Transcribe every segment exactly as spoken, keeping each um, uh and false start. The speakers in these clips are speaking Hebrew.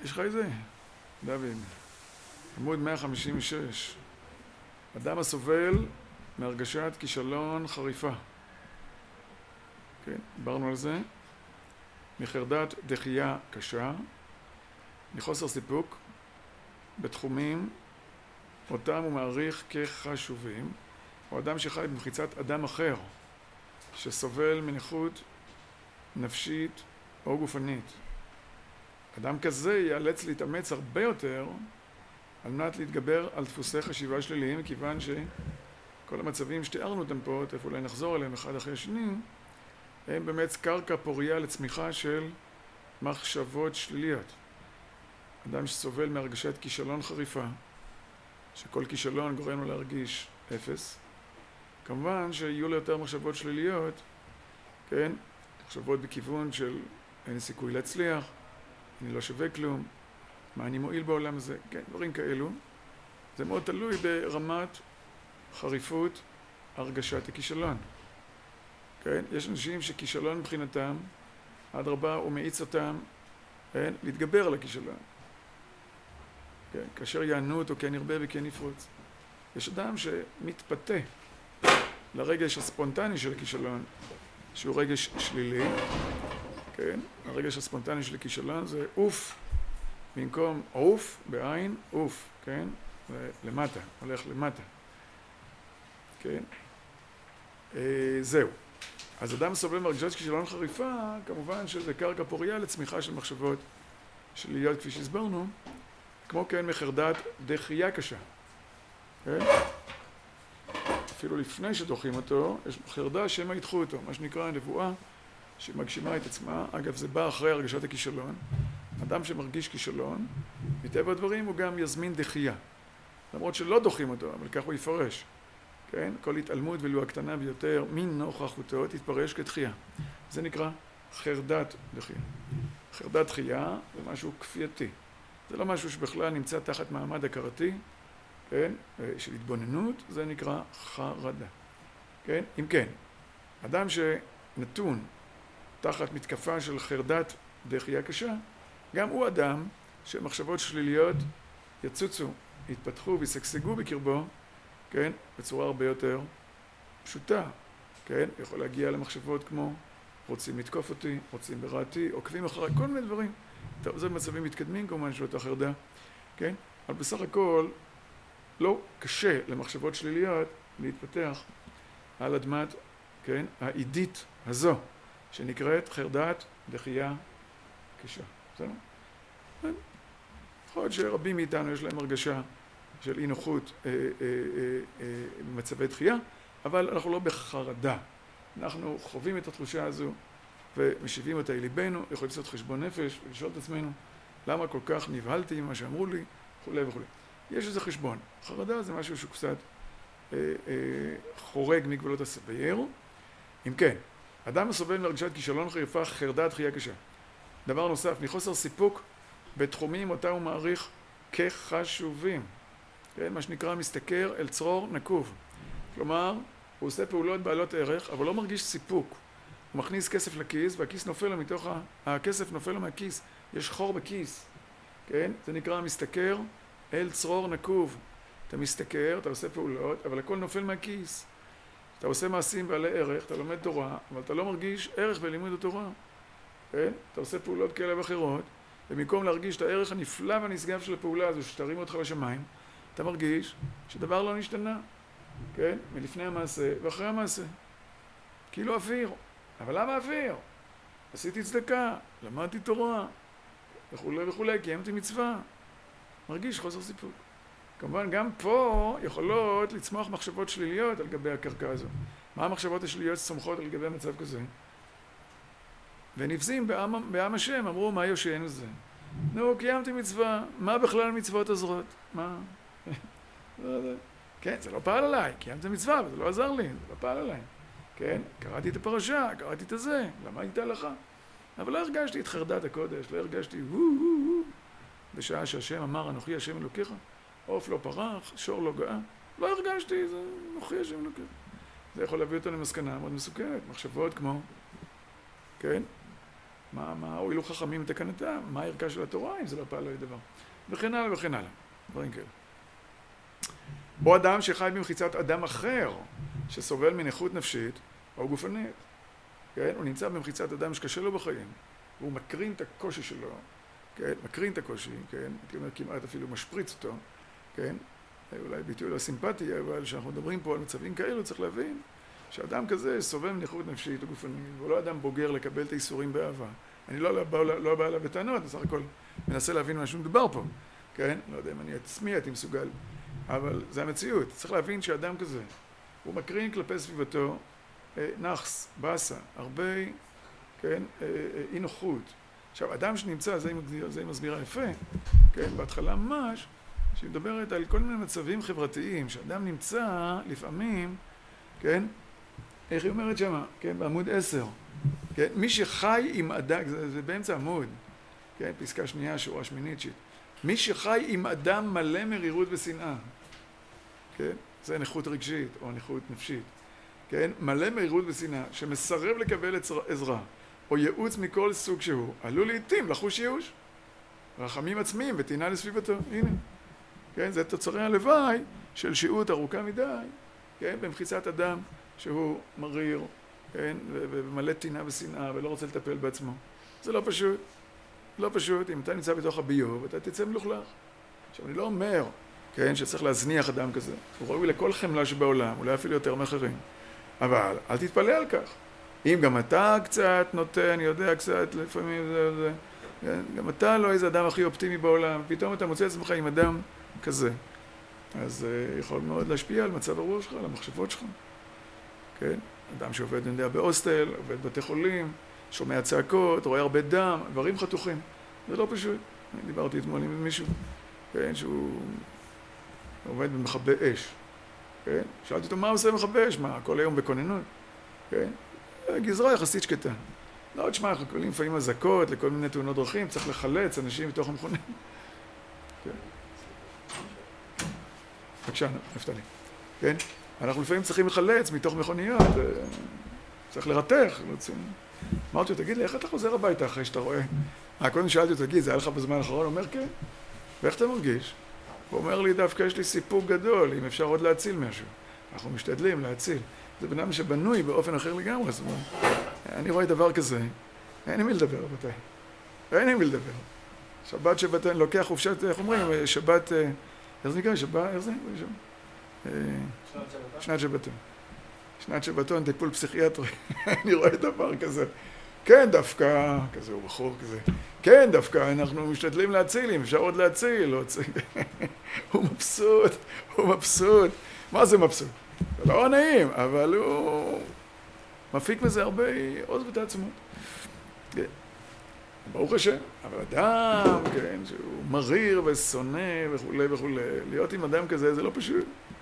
יש לך את זה? דוד. עמוד מאה חמישים ושש. אדם הסובל מהרגשת כישלון חריפה. כן, דיברנו על זה. מחרדת דחייה קשה, מחוסר סיפוק, בתחומים אותם הוא מעריך כחשובים, או אדם שחי במחיצת אדם אחר, שסובל מנכות נפשית או גופנית. אדם כזה ייאלץ להתאמץ הרבה יותר על מנת להתגבר על דפוסי חשיבה שליליים, כיוון שכל המצבים שתיארנו אותם פה, תכף אולי נחזור אליהם אחד אחרי השני, הם באמת קרקע פוריה לצמיחה של מחשבות שליליות. אדם שסובל מהרגשת כישלון חריפה, שכל כישלון גורם לו להרגיש אפס, כמובן שיהיו לו יותר מחשבות שליליות, כן? מחשבות בכיוון של אין סיכוי להצליח, אני לא שווה כלום, מה אני מועיל בעולם הזה, כן, דברים כאלו. זה מאוד תלוי ברמת חריפות הרגשת הכישלון. כן? יש אנשים שכישלון מבחינתם, אדרבה הוא מאיץ אותם, כן? להתגבר על הכישלון. כן? כאשר יענו אותו כן ירבה וכן יפרוץ. יש אדם שמתפתה לרגש הספונטני של הכישלון, שהוא רגש שלילי. כן? הרגש הספונטני של הכישלון זה אוף, במקום אוף, בעין, אוף, כן? ולמטה, הולך למטה. כן? אה, זהו. אז אדם סובל מהרגשת כישלון חריפה, כמובן שזה קרקע פוריה לצמיחה של מחשבות שליליות, כפי שהסברנו, כמו כן מחרדת דחייה קשה. כן? אפילו לפני שדוחים אותו, יש חרדה שמא ידחו אותו, מה שנקרא נבואה שמגשימה את עצמה. אגב, זה בא אחרי הרגשת הכישלון. אדם שמרגיש כישלון, מטבע הדברים הוא גם יזמין דחייה. למרות שלא דוחים אותו, אבל כך הוא יפרש. כן? כל התעלמות ולו הקטנה ביותר מנוכחותו תתפרש כדחייה. זה נקרא חרדת דחייה. חרדת דחייה זה משהו כפייתי. זה לא משהו שבכלל נמצא תחת מעמד הכרתי, כן? של התבוננות, זה נקרא חרדה. כן? אם כן, אדם שנתון תחת מתקפה של חרדת דחייה קשה, גם הוא אדם שמחשבות שליליות יצוצו, יתפתחו ויסגסגו בקרבו, כן? בצורה הרבה יותר פשוטה, כן? יכול להגיע למחשבות כמו רוצים לתקוף אותי, רוצים ברעתי, עוקבים אחריי, כל מיני דברים. טוב, זה מצבים מתקדמים כמובן של אותה חרדה, כן? אבל בסך הכל לא קשה למחשבות שליליות להתפתח על אדמת, כן? העידית הזו, שנקראת חרדת דחייה קשה. בסדר? כן? יכול להיות שרבים מאיתנו יש להם הרגשה של אי נוחות אה, אה, אה, במצבי דחייה, אבל אנחנו לא בחרדה. אנחנו חווים את התחושה הזו ומשיבים אותה אל ליבנו, יכולים לעשות חשבון נפש ולשאול את עצמנו למה כל כך נבהלתי ממה שאמרו לי, וכו' וכו'. יש איזה חשבון. חרדה זה משהו שהוא קצת אה, אה, חורג מגבולות הסביר. אם כן, אדם הסובל מהרגשת כישלון חריפה, חרדת דחייה קשה. דבר נוסף, מחוסר סיפוק בתחומים אותה הוא מעריך כחשובים. כן, מה שנקרא מסתכר אל צרור נקוב. כלומר, הוא עושה פעולות בעלות ערך, אבל לא מרגיש סיפוק. הוא מכניס כסף לכיס, והכיס נופל לו מתוך ה... הכסף נופל לו מהכיס. יש חור בכיס. כן? זה נקרא מסתכר אל צרור נקוב. אתה מסתכר, אתה עושה פעולות, אבל הכל נופל מהכיס. אתה עושה מעשים בעלי ערך, אתה לומד תורה, אבל אתה לא מרגיש ערך בלימוד התורה. כן? אתה עושה פעולות כאלה ואחרות, ובמקום להרגיש את הערך הנפלא והנשגב של הפעולה הזו, שתרים אותך לשמיים, אתה מרגיש שדבר לא נשתנה, כן? מלפני המעשה ואחרי המעשה. כאילו אוויר. אבל למה אוויר? עשיתי צדקה, למדתי תורה, וכולי וכולי, קיימתי מצווה. מרגיש חוסר סיפוק. כמובן, גם פה יכולות לצמוח מחשבות שליליות על גבי הקרקע הזו. מה המחשבות השליליות שצומחות על גבי מצב כזה? ונבזים בעם, בעם השם, אמרו, מה יושענו זה? נו, קיימתי מצווה, מה בכלל מצוות עוזרות? מה? כן, זה לא פעל עליי, קיימתי מצווה, אבל זה לא עזר לי, זה לא פעל עליי. כן, קראתי את הפרשה, קראתי את הזה, למדתי את ההלכה. אבל לא הרגשתי את חרדת הקודש, לא הרגשתי וו וו וו. בשעה שהשם אמר, אנוכי השם אלוקיך, עוף לא פרח, שור לא גאה. לא הרגשתי, זה אנוכי השם אלוקיך. זה יכול להביא אותנו למסקנה מאוד מסוכנת, מחשבות כמו, כן, מה, מה הועילו חכמים לתקנתם? מה הערכה של התורה אם זה לא פעל לו דבר? וכן הלאה וכן הלאה. דברים כאלה. או אדם שחי במחיצת אדם אחר, שסובל מנכות נפשית או גופנית. כן? הוא נמצא במחיצת אדם שקשה לו בחיים, והוא מקרין את הקושי שלו, כן? מקרין את הקושי, כן? הייתי אומר, כמעט אפילו משפריץ אותו, כן? אולי ביטוי לא סימפטי, אבל כשאנחנו מדברים פה על מצבים כאלו, צריך להבין שאדם כזה סובל מנכות נפשית או גופנית, והוא לא אדם בוגר לקבל את האיסורים באהבה. אני לא בא לא בא עליו בטענות, בסך הכל מנסה להבין מה שמדובר פה, כן? לא יודע אם אני עצמי הייתי מסוגל, אבל זה המציאות. צריך להבין שאדם כזה, הוא מקרין כלפי סביבתו נחס, באסה, הרבה, כן, אי נוחות. עכשיו, אדם שנמצא, זה היא מסבירה יפה, כן, בהתחלה ממש, שהיא מדברת על כל מיני מצבים חברתיים, שאדם נמצא לפעמים, כן, איך היא אומרת שמה, כן, בעמוד עשר, כן, מי שחי עם אדם, זה, זה באמצע עמוד, כן, פסקה שנייה, שורה שמינית שיט, מי שחי עם אדם מלא מרירות ושנאה, כן, זה נכות רגשית או נכות נפשית, כן, מלא מרירות ושנאה, שמסרב לקבל עזרה, או ייעוץ מכל סוג שהוא, עלול לעתים לחוש ייאוש, רחמים עצמיים ותינה לסביבתו, הנה, כן, זה תוצרי הלוואי של שהות ארוכה מדי, כן, במחיצת אדם שהוא מריר, כן, ומלא תינה ושנאה, ולא רוצה לטפל בעצמו. זה לא פשוט, לא פשוט, אם אתה נמצא בתוך הביוב, אתה תצא מלוכלך. עכשיו, אני לא אומר, כן, שצריך להזניח אדם כזה, הוא ראוי לכל חמלה שבעולם, אולי אפילו יותר מאחרים, אבל אל תתפלא על כך. אם גם אתה קצת נותן, יודע קצת, לפעמים זה, זה, כן, גם אתה לא איזה אדם הכי אופטימי בעולם, פתאום אתה מוצא את עצמך עם אדם כזה. אז uh, יכול מאוד להשפיע על מצב הרוח שלך, על המחשבות שלך. כן? אדם שעובד, אני יודע, בהוסטל, עובד בתי חולים, שומע צעקות, רואה הרבה דם, דברים חתוכים. זה לא פשוט. אני דיברתי אתמול עם מישהו, כן, שהוא עובד במכבי אש. כן? שאלתי אותו, מה עושה מכבי אש? מה, כל היום בכוננות? כן? גזרה יחסית שקטה. לא, תשמע, אנחנו קוראים לפעמים אזעקות לכל מיני תאונות דרכים, צריך לחלץ אנשים מתוך המכונים. כן. בבקשה, נפתלי. כן? אנחנו לפעמים צריכים לחלץ מתוך מכוניות, צריך לרתך. אמרתי לו, תגיד לי, איך אתה חוזר הביתה אחרי שאתה רואה? אה, קודם שאלתי אותו, תגיד, זה היה לך בזמן האחרון? הוא אומר, כן. ואיך אתה מרגיש? הוא אומר לי, דווקא יש לי סיפוק גדול, אם אפשר עוד להציל משהו. אנחנו משתדלים להציל. זה בן אדם שבנוי באופן אחר לגמרי, זאת אומרת. אני רואה דבר כזה, אין עם מי לדבר, רבותיי. אין עם מי לדבר. שבת שבתון, לוקח חופשת, איך אומרים, שבת, איך זה נקרא? שבת, איך זה? שנת שבתון. שנת שבתון, טיפול פסיכיאטרי. אני רואה דבר כזה. כן, דווקא, כזה הוא בחור כזה. כן, דווקא, אנחנו משתדלים להציל, אם אפשר עוד להציל. הוא מבסוט, הוא מבסוט. מה זה מבסוט? זה לא נעים, אבל הוא מפיק מזה הרבה עוז ותעצמות. כן. ברוך השם, אבל אדם, כן, שהוא מריר ושונא וכו' וכו', להיות עם אדם כזה זה לא פשוט.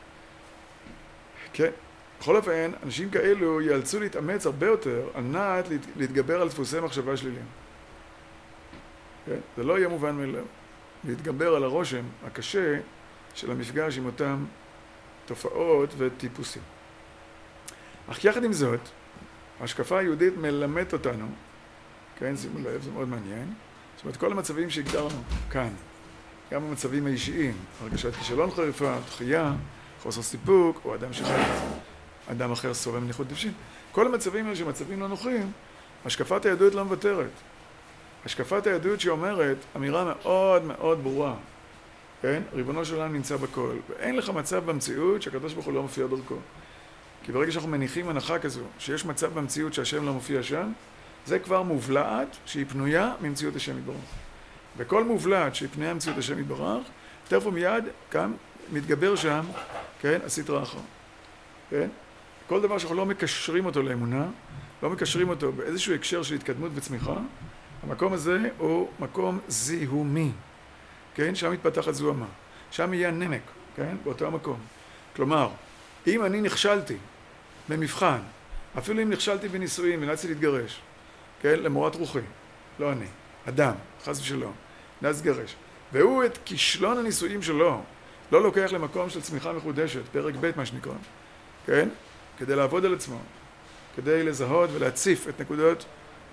כן. בכל אופן, אנשים כאלו יאלצו להתאמץ הרבה יותר על מנת להתגבר על דפוסי מחשבה שליליים. כן? זה לא יהיה מובן מאליו. להתגבר על הרושם הקשה של המפגש עם אותם תופעות וטיפוסים. אך יחד עם זאת, ההשקפה היהודית מלמדת אותנו, כן, שימו לב, זה מאוד מעניין, זאת אומרת, כל המצבים שהגדרנו כאן, גם המצבים האישיים, הרגשת כישלון חריפה, דחייה, חוסר סיפוק, או אדם שחי, אדם אחר סובל מנכות נפשית, כל המצבים האלה שמצבים לא נוחים, השקפת היהדות לא מוותרת. השקפת היהדות שאומרת, אמירה מאוד מאוד ברורה, כן? ריבונו של עולם נמצא בכל, ואין לך מצב במציאות שהקדוש ברוך הוא לא מופיע דרכו. כי ברגע שאנחנו מניחים הנחה כזו, שיש מצב במציאות שהשם לא מופיע שם, זה כבר מובלעת שהיא פנויה ממציאות השם יתברך. וכל מובלעת שהיא פנויה ממציאות השם יתברך, תכף ומיד כאן מתגבר שם, כן, הסטרא אחרא. כן? כל דבר שאנחנו לא מקשרים אותו לאמונה, לא מקשרים אותו באיזשהו הקשר של התקדמות וצמיחה, המקום הזה הוא מקום זיהומי. כן? שם מתפתחת זוהמה. שם יהיה נמק, כן? באותו המקום. כלומר, אם אני נכשלתי במבחן, אפילו אם נכשלתי בנישואים ונאלצתי להתגרש, כן? למורת רוחי, לא אני, אדם, חס ושלום, נאלץ להתגרש, והוא את כישלון הנישואים שלו לא לוקח למקום של צמיחה מחודשת, פרק ב' מה שנקרא, כן? כדי לעבוד על עצמו, כדי לזהות ולהציף את נקודות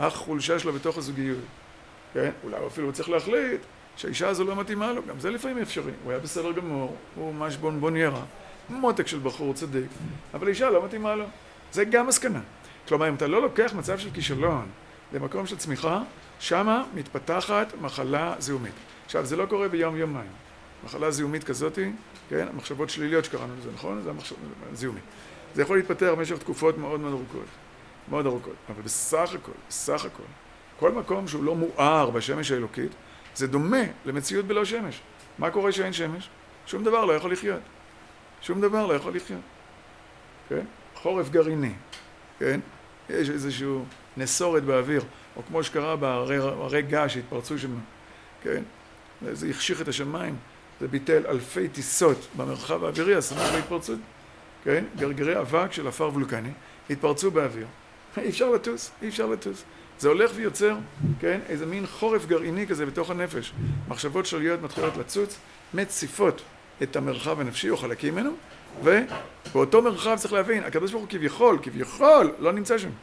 החולשה שלו בתוך הזוגיות. כן? אולי אפילו הוא צריך להחליט שהאישה הזו לא מתאימה לו, גם זה לפעמים אפשרי. הוא היה בסדר גמור, הוא ממש בונבוניירה, מותק של בחור צדיק, אבל האישה לא מתאימה לו. זה גם מסקנה. כלומר, אם אתה לא לוקח מצב של כישלון למקום של צמיחה, שמה מתפתחת מחלה זיהומית. עכשיו, זה לא קורה ביום יומיים. מחלה זיהומית כזאת, כן? המחשבות שליליות שקראנו לזה, נכון? זה המחשב... זיהומית. זה יכול להתפתח במשך תקופות מאוד מאוד ארוכות. מאוד ארוכות. אבל בסך הכל, בסך הכל, כל מקום שהוא לא מואר בשמש האלוקית, זה דומה למציאות בלא שמש. מה קורה שאין שמש? שום דבר לא יכול לחיות. שום דבר לא יכול לחיות. כן? חורף גרעיני. כן? יש איזשהו נסורת באוויר, או כמו שקרה בהרי געש שהתפרצו שם. כן? זה החשיך את השמיים. זה ביטל אלפי טיסות במרחב האווירי, הסמוך להתפרצות. כן? גרגרי אבק של אפר וולקני התפרצו באוויר. אי אפשר לטוס, אי אפשר לטוס. זה הולך ויוצר, כן, איזה מין חורף גרעיני כזה בתוך הנפש. מחשבות שליליות מתחילות לצוץ, מציפות את המרחב הנפשי או חלקים ממנו, ובאותו מרחב צריך להבין, הקדוש ברוך הוא כביכול, כביכול, לא נמצא שם.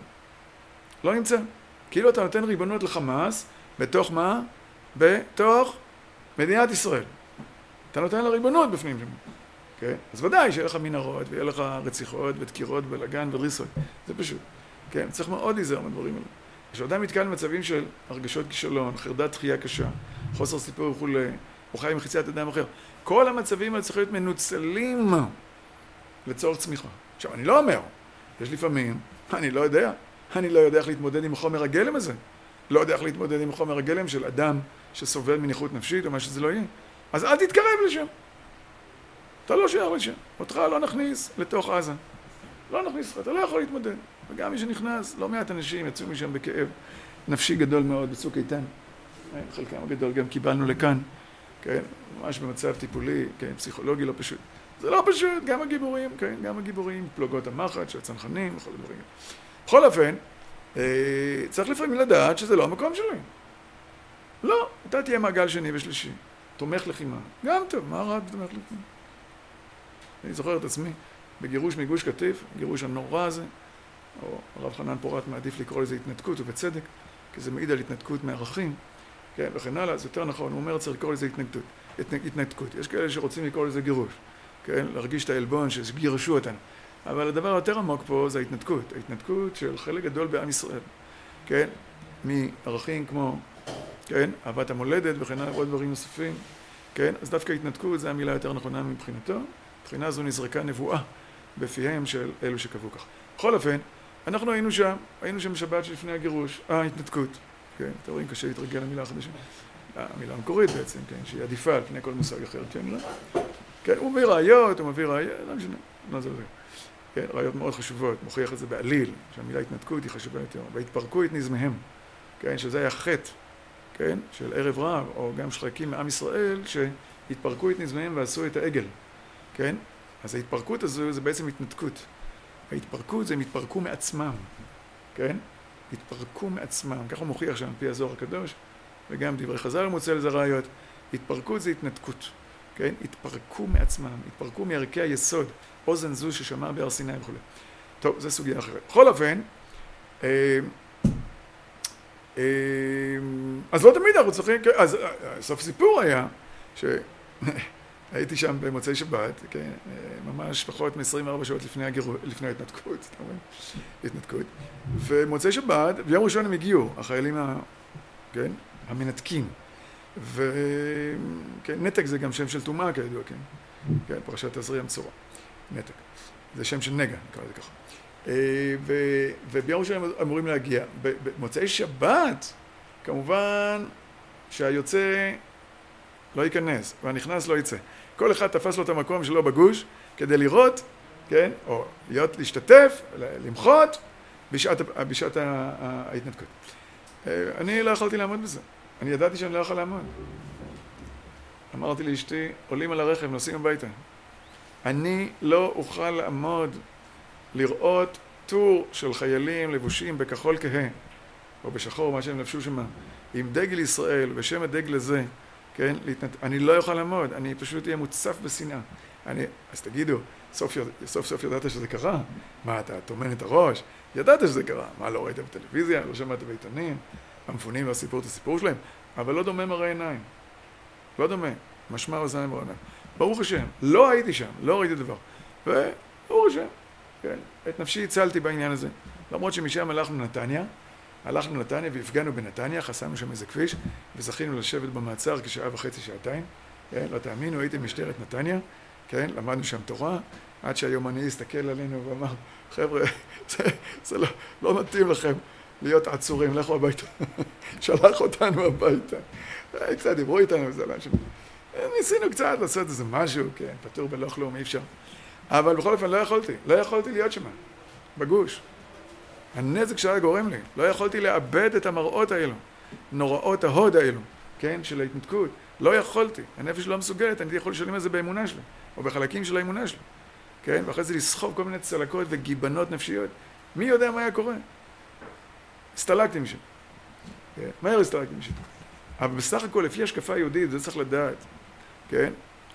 לא נמצא. כאילו אתה נותן ריבונות לחמאס, בתוך מה? בתוך מדינת ישראל. אתה נותן לה ריבונות בפנים שם. כן? אז ודאי שיהיה לך מנהרות, ויהיה לך רציחות ודקירות בלגן וריסות. זה פשוט. כן? צריך מאוד להיזהר מהדברים האלה. כשאדם מתקל במצבים של הרגשות כישלון, חרדת דחייה קשה, חוסר סיפור וכולי, או חי מחיציית אדם אחר, כל המצבים האלה צריכים להיות מנוצלים לצורך צמיחה. עכשיו, אני לא אומר, יש לפעמים, אני לא יודע, אני לא יודע איך להתמודד עם חומר הגלם הזה. לא יודע איך להתמודד עם חומר הגלם של אדם שסובל מנכות נפשית או מה שזה לא יהיה. אז אל תתקרב לשם. אתה לא שייך לשם. אותך לא נכניס לתוך עזה. לא נכניס לך, אתה לא יכול להתמודד. וגם מי שנכנס, לא מעט אנשים יצאו משם בכאב נפשי גדול מאוד בצוק איתן. חלקם הגדול גם קיבלנו לכאן, כן? ממש במצב טיפולי, כן? פסיכולוגי לא פשוט. זה לא פשוט, גם הגיבורים, כן? גם הגיבורים, פלוגות המחץ, של הצנחנים, וכל הדברים. בכל אופן, צריך לפעמים לדעת שזה לא המקום שלי. לא, אתה תהיה מעגל שני ושלישי. תומך לחימה. גם טוב, מה רע תומך לחימה? אני זוכר את עצמי בגירוש מגוש קטיף, גירוש הנורא הזה, או הרב חנן פורת מעדיף לקרוא לזה התנתקות, ובצדק, כי זה מעיד על התנתקות מערכים, כן, וכן הלאה, זה יותר נכון, הוא אומר, צריך לקרוא לזה התנתקות, התנתקות. יש כאלה שרוצים לקרוא לזה גירוש, כן, להרגיש את העלבון שגירשו אותנו. אבל הדבר היותר עמוק פה זה ההתנתקות, ההתנתקות של חלק גדול בעם ישראל, כן, מערכים כמו, כן, אהבת המולדת וכן הלאה, עוד דברים נוספים, כן, אז דווקא התנתקות זה המילה יותר נכונה מבחינתו, מבחינה זו נזרקה נבואה בפיהם של אלו שקבעו כך. בכל אופן, אנחנו היינו שם, היינו שם בשבת שלפני הגירוש, אה, התנתקות, כן, אתם רואים, קשה להתרגל למילה החדשה, המילה המקורית בעצם, כן, שהיא עדיפה על פני כל מושג אחר, כן, לא? כן, הוא מביא ראיות, הוא מביא ראיות, לא משנה, לא זה לא. כן, ראיות מאוד חשובות, מוכיח את זה בעליל, שהמילה התנתקות היא חשובה יותר, והתפרקו את נזמיהם, כן, שזה היה חטא, כן, של ערב רב, או גם שחקים מעם ישראל, שהתפרקו את נזמיהם ועשו את העגל, כן? אז ההתפרקות הזו זה בעצם התנתקות. ההתפרקות זה הם התפרקו מעצמם, כן? התפרקו מעצמם, ככה הוא מוכיח שם על פי הזוהר הקדוש, וגם דברי חז"ל מוצא לזה ראיות. התפרקות זה התנתקות, כן? התפרקו מעצמם, התפרקו מערכי היסוד, אוזן זו ששמע בהר סיני וכו'. טוב, זו סוגיה אחרת. בכל אופן, אה, אה, אז לא תמיד אנחנו צריכים, אז סוף סיפור היה, ש... הייתי שם במוצאי שבת, כן, ממש פחות מ-עשרים וארבע שעות לפני הגירוש, לפני ההתנתקות, אתה אומר, התנתקות. ומוצאי שבת, ביום ראשון הם הגיעו, החיילים ה... כן, המנתקים. וכן, נתק זה גם שם של טומאה, כידוע, כן. כן, פרשת תזריע מצורע. נתק. זה שם של נגע, נקרא לזה ככה. ו... וביום ראשון הם אמורים להגיע. במוצאי שבת, כמובן שהיוצא לא ייכנס, והנכנס לא יצא. כל אחד תפס לו את המקום שלו בגוש, כדי לראות, כן, או להיות, להשתתף, למחות, בשעת, בשעת ההתנתקות. אני לא יכולתי לעמוד בזה. אני ידעתי שאני לא יכול לעמוד. אמרתי לאשתי, עולים על הרכב, נוסעים הביתה. אני לא אוכל לעמוד, לראות טור של חיילים לבושים בכחול כהה, או בשחור, מה שהם לבשו שמה, עם דגל ישראל, בשם הדגל הזה, כן, להתנת... אני לא יכול לעמוד, אני פשוט אהיה מוצף בשנאה. אני... אז תגידו, סוף, סוף סוף ידעת שזה קרה. מה, אתה טומן את הראש? ידעת שזה קרה. מה, לא ראית בטלוויזיה? לא שמעת בעיתונים? המפונים לא סיפרו את הסיפור שלהם? אבל לא דומה מראה עיניים. לא דומה. משמע אוזניים ועיניים. ברוך השם, לא הייתי שם, לא ראיתי דבר. וברוך השם, כן, את נפשי הצלתי בעניין הזה. למרות שמשם הלכנו לנתניה, הלכנו לנתניה והפגענו בנתניה, חסמנו שם איזה כביש, וזכינו לשבת במעצר כשעה וחצי, שעתיים. כן, לא תאמינו, הייתי משטרת נתניה, כן, למדנו שם תורה, עד שהיומני הסתכל עלינו ואמר, חבר'ה, זה, זה לא, לא מתאים לכם להיות עצורים, לכו הביתה. שלח אותנו הביתה. קצת דיברו איתנו, וזה לא שם. ניסינו קצת לעשות איזה משהו, כן, פטור בלא כלום, אי אפשר. אבל בכל אופן לא יכולתי, לא יכולתי להיות שם, בגוש. הנזק שהיה גורם לי, לא יכולתי לאבד את המראות האלו, נוראות ההוד האלו, כן, של ההתנתקות. לא יכולתי, הנפש לא מסוגלת, אני יכול לשלם את זה באמונה שלי, או בחלקים של האמונה שלי, כן, ואחרי זה לסחוב כל מיני צלקות וגיבנות נפשיות. מי יודע מה היה קורה? הסתלקתי משם, כן, מהר הסתלקתי משם. אבל בסך הכל, לפי השקפה יהודית, זה צריך לדעת, כן?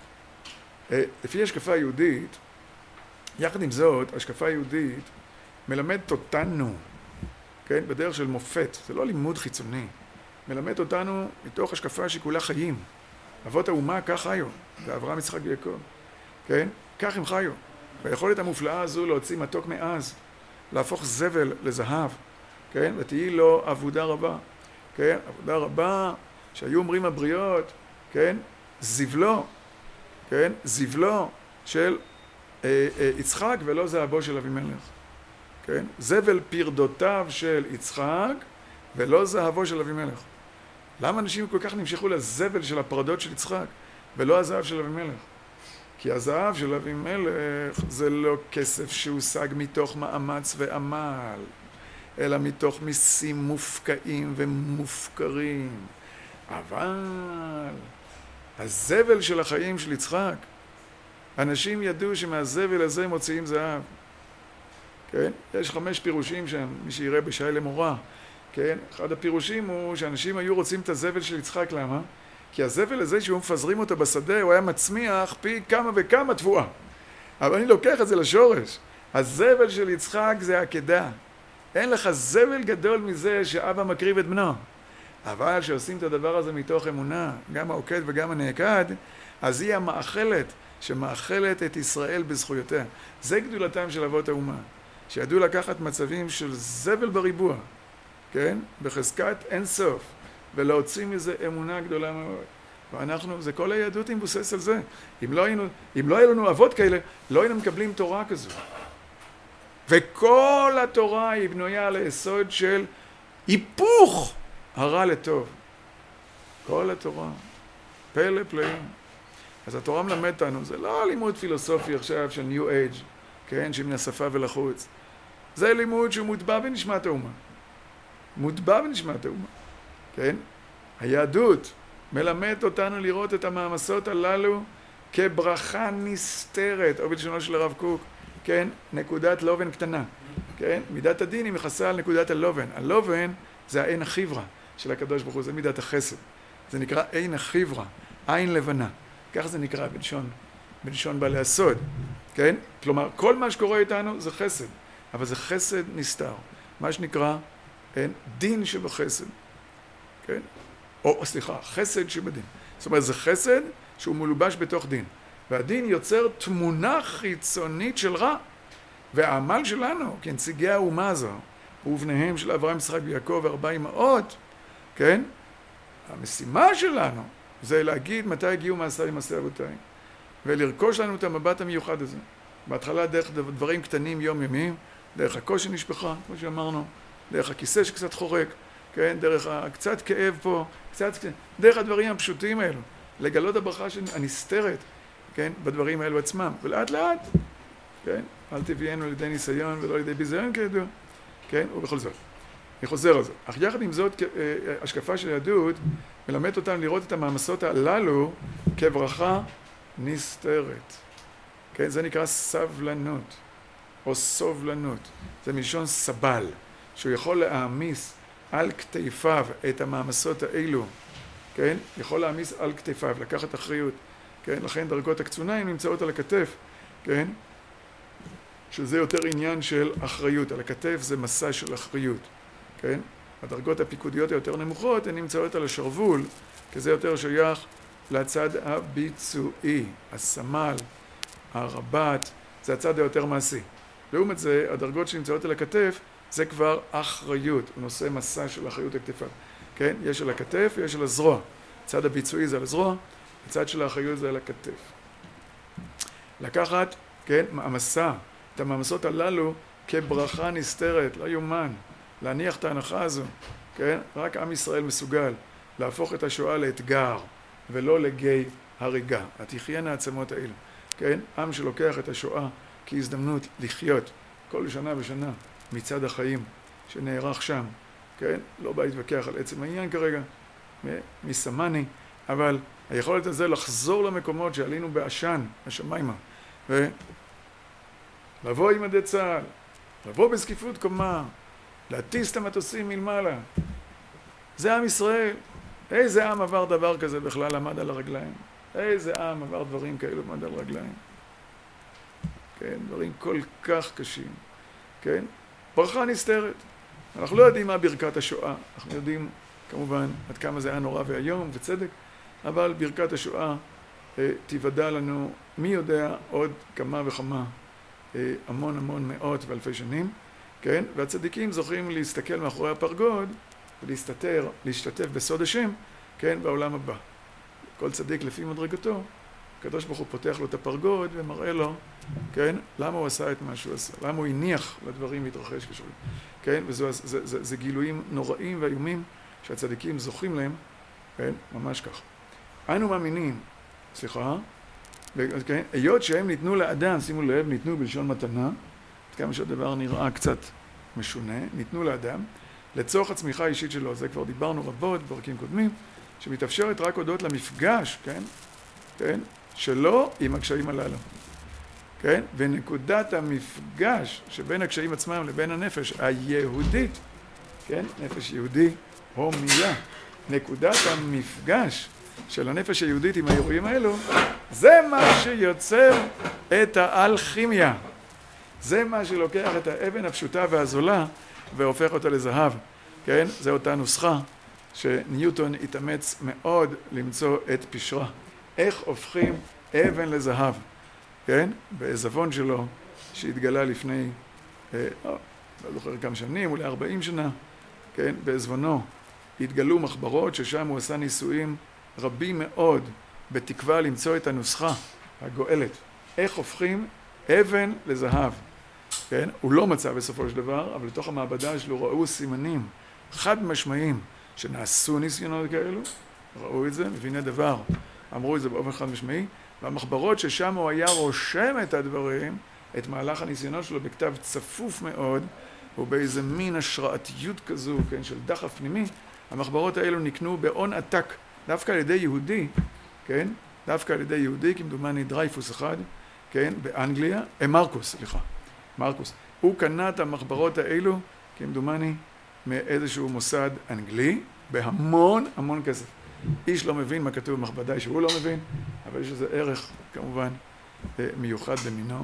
לפי השקפה יהודית, יחד עם זאת, השקפה יהודית מלמדת אותנו, כן? בדרך של מופת, זה לא לימוד חיצוני, מלמד אותנו מתוך השקפה שכולה חיים. אבות האומה כך חיו, זה אברהם, יצחק ויעקב, כן? כך הם חיו. והיכולת המופלאה הזו להוציא מתוק מעז, להפוך זבל לזהב, כן? ותהי לו עבודה רבה, כן? עבודה רבה שהיו אומרים הבריות, כן? זבלו, כן? זבלו של אה, אה, יצחק ולא זהבו של אבימלך, כן? זבל פרדותיו של יצחק ולא זהבו של אבימלך. למה אנשים כל כך נמשכו לזבל של הפרדות של יצחק ולא הזהב של אבימלך? כי הזהב של אבימלך זה לא כסף שהושג מתוך מאמץ ועמל, אלא מתוך מיסים מופקעים ומופקרים. אבל הזבל של החיים של יצחק, אנשים ידעו שמהזבל הזה מוציאים זהב. כן? יש חמש פירושים שם, מי שיראה בשי למורה. כן? אחד הפירושים הוא שאנשים היו רוצים את הזבל של יצחק, למה? כי הזבל הזה שהוא מפזרים אותו בשדה, הוא היה מצמיח פי כמה וכמה תבואה. אבל אני לוקח את זה לשורש. הזבל של יצחק זה עקדה. אין לך זבל גדול מזה שאבא מקריב את בנו. אבל שעושים את הדבר הזה מתוך אמונה, גם העוקד וגם הנעקד, אז היא המאכלת שמאכלת את ישראל בזכויותיה. זה גדולתם של אבות האומה, שידעו לקחת מצבים של זבל בריבוע, כן? בחזקת אין סוף, ולהוציא מזה אמונה גדולה מאוד. ואנחנו, זה כל היהדות היא מבוסס על זה. אם לא היינו, אם לא היו לנו אבות כאלה, לא היינו מקבלים תורה כזו. וכל התורה היא בנויה על היסוד של היפוך הרע לטוב. כל התורה. פלא פלאים. אז התורה מלמד אותנו, זה לא לימוד פילוסופי עכשיו של ניו אייג', כן, שמן השפה ולחוץ. זה לימוד שהוא מוטבע בנשמת האומה. מוטבע בנשמת האומה. כן? היהדות מלמד אותנו לראות את המאמסות הללו כברכה נסתרת, או בלשונו של הרב קוק, כן? נקודת לובן קטנה. כן? מידת הדין היא מכסה על נקודת הלובן. הלובן זה העין החיברה של הקדוש ברוך הוא, זה מידת החסד. זה נקרא עין החיברה, עין לבנה. כך זה נקרא בלשון, בלשון בעלי הסוד. כן? כלומר, כל מה שקורה איתנו זה חסד, אבל זה חסד נסתר. מה שנקרא, אין, דין שבחסד. כן? או, סליחה, חסד שבדין. זאת אומרת, זה חסד שהוא מלובש בתוך דין. והדין יוצר תמונה חיצונית של רע. והעמל שלנו, כנציגי האומה הזו, ובניהם של אברהם, יצחק ויעקב וארבע אמהות, כן? המשימה שלנו זה להגיד מתי הגיעו מעשה למעשה אבותיי, ולרכוש לנו את המבט המיוחד הזה. בהתחלה דרך דברים קטנים יומיומיים, דרך הכוס שנשפכה, כמו שאמרנו, דרך הכיסא שקצת חורק, כן? דרך קצת כאב פה, קצת, דרך הדברים הפשוטים האלו, לגלות הברכה הנסתרת, כן? בדברים האלו עצמם, ולאט לאט, כן? אל תביאנו לידי ניסיון ולא לידי ביזיון כידוע, כן? ובכל זאת. אני חוזר על זה. אך יחד עם זאת, השקפה של היהדות מלמד אותנו לראות את המאמסות הללו כברכה נסתרת. כן? זה נקרא סבלנות, או סובלנות. זה מלשון סבל, שהוא יכול להעמיס על כתפיו את המאמסות האלו, כן? יכול להעמיס על כתפיו, לקחת אחריות, כן? לכן דרגות הקצוניים נמצאות על הכתף, כן? שזה יותר עניין של אחריות. על הכתף זה מסע של אחריות, כן? הדרגות הפיקודיות היותר נמוכות הן נמצאות על השרוול, כי זה יותר שייך לצד הביצועי, הסמל, הרב"ט, זה הצד היותר מעשי. לעומת זה, הדרגות שנמצאות על הכתף, זה כבר אחריות, הוא נושא מסע של אחריות הכתפה. כן? יש על הכתף ויש על הזרוע. הצד הביצועי זה על הזרוע, הצד של האחריות זה על הכתף. לקחת, כן, המסע, את המעמסות הללו כברכה נסתרת, לא יומן, להניח את ההנחה הזו, כן? רק עם ישראל מסוגל להפוך את השואה לאתגר ולא לגיא הריגה. התחיינה העצמות האלו, כן? עם שלוקח את השואה כהזדמנות לחיות כל שנה ושנה מצד החיים שנערך שם, כן? לא בא להתווכח על עצם העניין כרגע, מי סמני, אבל היכולת הזה לחזור למקומות שעלינו בעשן, השמיימה, ולבוא עם עדי צה"ל, לבוא בזקיפות קומה, להטיס את המטוסים מלמעלה. זה עם ישראל. איזה עם עבר דבר כזה בכלל עמד על הרגליים? איזה עם עבר דברים כאלו עמד על הרגליים? כן, דברים כל כך קשים. כן? ברכה נסתרת. אנחנו לא יודעים מה ברכת השואה. אנחנו יודעים, כמובן, עד כמה זה היה נורא והיום, וצדק, אבל ברכת השואה אה, תיוודע לנו, מי יודע, עוד כמה וכמה, אה, המון המון מאות ואלפי שנים. כן? והצדיקים זוכים להסתכל מאחורי הפרגוד ולהסתתר, להשתתף בסוד השם, כן? בעולם הבא. כל צדיק לפי מדרגתו, הקדוש ברוך הוא פותח לו את הפרגוד ומראה לו, כן? למה הוא עשה את מה שהוא עשה, למה הוא הניח לדברים להתרחש כשרואים. כן? וזה זה, זה, זה גילויים נוראים ואיומים שהצדיקים זוכים להם, כן? ממש כך. אנו מאמינים, סליחה, כן? היות שהם ניתנו לאדם, שימו לב, ניתנו בלשון מתנה, כמה שהדבר נראה קצת משונה, ניתנו לאדם, לצורך הצמיחה האישית שלו, זה כבר דיברנו רבות בפרקים קודמים, שמתאפשרת רק הודות למפגש, כן? כן? שלו עם הקשיים הללו. כן? ונקודת המפגש שבין הקשיים עצמם לבין הנפש היהודית, כן? נפש יהודי הומיה. נקודת המפגש של הנפש היהודית עם האירועים האלו, זה מה שיוצר את האלכימיה. זה מה שלוקח את האבן הפשוטה והזולה והופך אותה לזהב. כן? זה אותה נוסחה שניוטון התאמץ מאוד למצוא את פשרה. איך הופכים אבן לזהב? כן? בעזבון שלו שהתגלה לפני, אה, לא, לא זוכר כמה שנים, אולי ארבעים שנה, כן? בעזבונו התגלו מחברות ששם הוא עשה ניסויים רבים מאוד בתקווה למצוא את הנוסחה הגואלת. איך הופכים אבן לזהב? כן? הוא לא מצא בסופו של דבר, אבל לתוך המעבדה שלו ראו סימנים חד משמעיים שנעשו ניסיונות כאלו, ראו את זה, מביני דבר, אמרו את זה באופן חד משמעי, והמחברות ששם הוא היה רושם את הדברים, את מהלך הניסיונות שלו בכתב צפוף מאוד, ובאיזה מין השראתיות כזו, כן, של דחף פנימי, המחברות האלו נקנו בהון עתק, דווקא על ידי יהודי, כן? דווקא על ידי יהודי, כמדומני דרייפוס אחד, כן? באנגליה, אה, מרקוס, סליחה, מרקוס. הוא קנה את המחברות האלו, כמדומני, מאיזשהו מוסד אנגלי, בהמון המון כסף. איש לא מבין מה כתוב במחבדה שהוא לא מבין, אבל יש איזה ערך, כמובן, מיוחד במינו.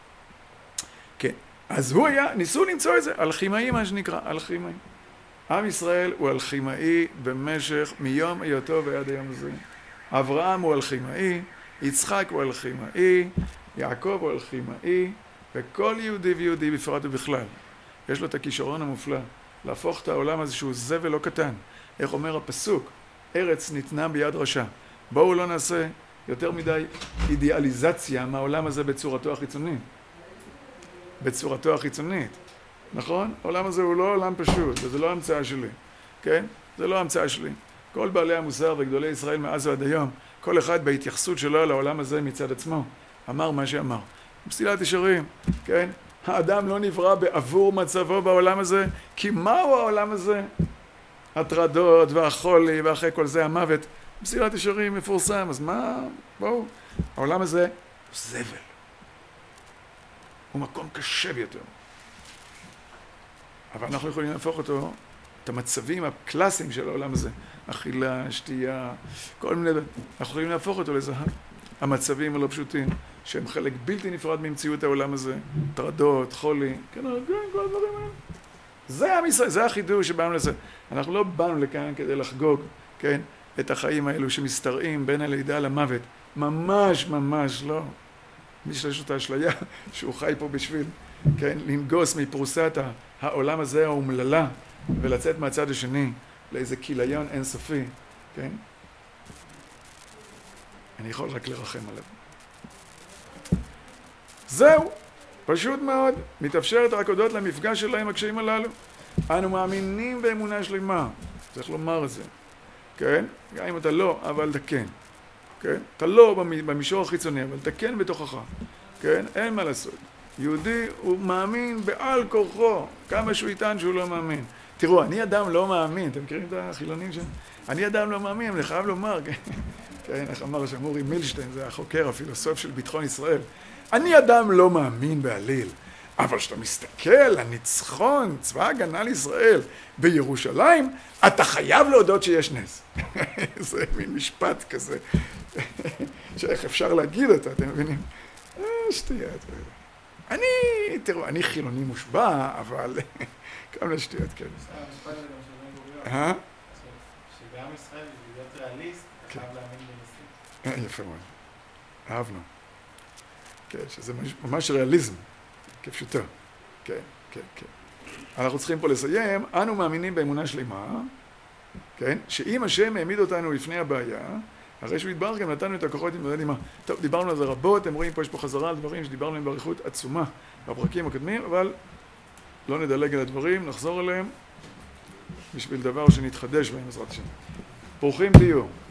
כן, אז הוא היה, ניסו למצוא את זה, אלכימאי מה שנקרא, אלכימאי. עם ישראל הוא אלכימאי במשך מיום היותו ועד היום הזה. אברהם הוא אלכימאי, יצחק הוא אלכימאי, יעקב הוא אלכימאי, וכל יהודי ויהודי בפרט ובכלל. יש לו את הכישרון המופלא, להפוך את העולם הזה שהוא זבל לא קטן. איך אומר הפסוק? ארץ ניתנה ביד רשע. בואו לא נעשה יותר מדי אידיאליזציה מהעולם הזה בצורתו החיצונית. בצורתו החיצונית. נכון? העולם הזה הוא לא עולם פשוט, וזה לא המצאה שלי. כן? זה לא המצאה שלי. כל בעלי המוסר וגדולי ישראל מאז ועד היום, כל אחד בהתייחסות שלו לעולם הזה מצד עצמו, אמר מה שאמר. מסילת ישרים, כן? האדם לא נברא בעבור מצבו בעולם הזה, כי מהו העולם הזה? הטרדות והחולי ואחרי כל זה המוות. מסילת ישרים מפורסם, אז מה? בואו. העולם הזה הוא זבל. הוא מקום קשה ביותר. אבל אנחנו יכולים להפוך אותו, את המצבים הקלאסיים של העולם הזה, אכילה, שתייה, כל מיני, אנחנו יכולים להפוך אותו לזהב. המצבים הלא פשוטים, שהם חלק בלתי נפרד ממציאות העולם הזה, טרדות, חולי, כן, כל הדברים האלה. זה עם ישראל, זה החידוש שבאנו לזה. אנחנו לא באנו לכאן כדי לחגוג, כן, את החיים האלו שמסתרעים בין הלידה למוות. ממש ממש לא. מי שיש לו את האשליה שהוא חי פה בשביל, כן, לנגוס מפרוסת העולם הזה האומללה ולצאת מהצד השני לאיזה כיליון אינסופי, כן? אני יכול רק לרחם עליו. זהו, פשוט מאוד, מתאפשרת רק הודות למפגש שלה עם הקשיים הללו. אנו מאמינים באמונה שלמה, צריך לומר את זה, כן? גם אם אתה לא, אבל תקן, כן? אתה לא במישור החיצוני, אבל תקן בתוכך, כן? אין מה לעשות. יהודי הוא מאמין בעל כורחו, כמה שהוא יטען שהוא לא מאמין. תראו, אני אדם לא מאמין, אתם מכירים את החילונים שם? אני אדם לא מאמין, אני חייב לומר, כן, איך אמר שם אורי מילשטיין, זה החוקר, הפילוסוף של ביטחון ישראל. אני אדם לא מאמין בעליל, אבל כשאתה מסתכל, הניצחון, צבא הגנה לישראל בירושלים, אתה חייב להודות שיש נס. זה מין משפט כזה, שאיך אפשר להגיד אותה, אתם מבינים? אה, שטויות. אני, תראו, אני חילוני מושבע, אבל כמה לשטויות כאלה. המשפט הזה גם של בן גוריון. אה? שבעם ישראל, להיות ריאליסט, אתה חייב להאמין בנסים. יפה מאוד. אהבנו. כן, שזה ממש ריאליזם, כפשוטו. כן, כן, כן. אנחנו צריכים פה לסיים, אנו מאמינים באמונה שלמה, כן, שאם השם העמיד אותנו לפני הבעיה, הרי שהוא יתברך גם נתנו את הכוחות להתמודד עימה. טוב, דיברנו על זה רבות, אתם רואים פה, יש פה חזרה על דברים שדיברנו עליהם באריכות עצומה בפרקים הקודמים, אבל לא נדלג על הדברים, נחזור אליהם בשביל דבר שנתחדש בהם, בעזרת השם. ברוכים תהיו.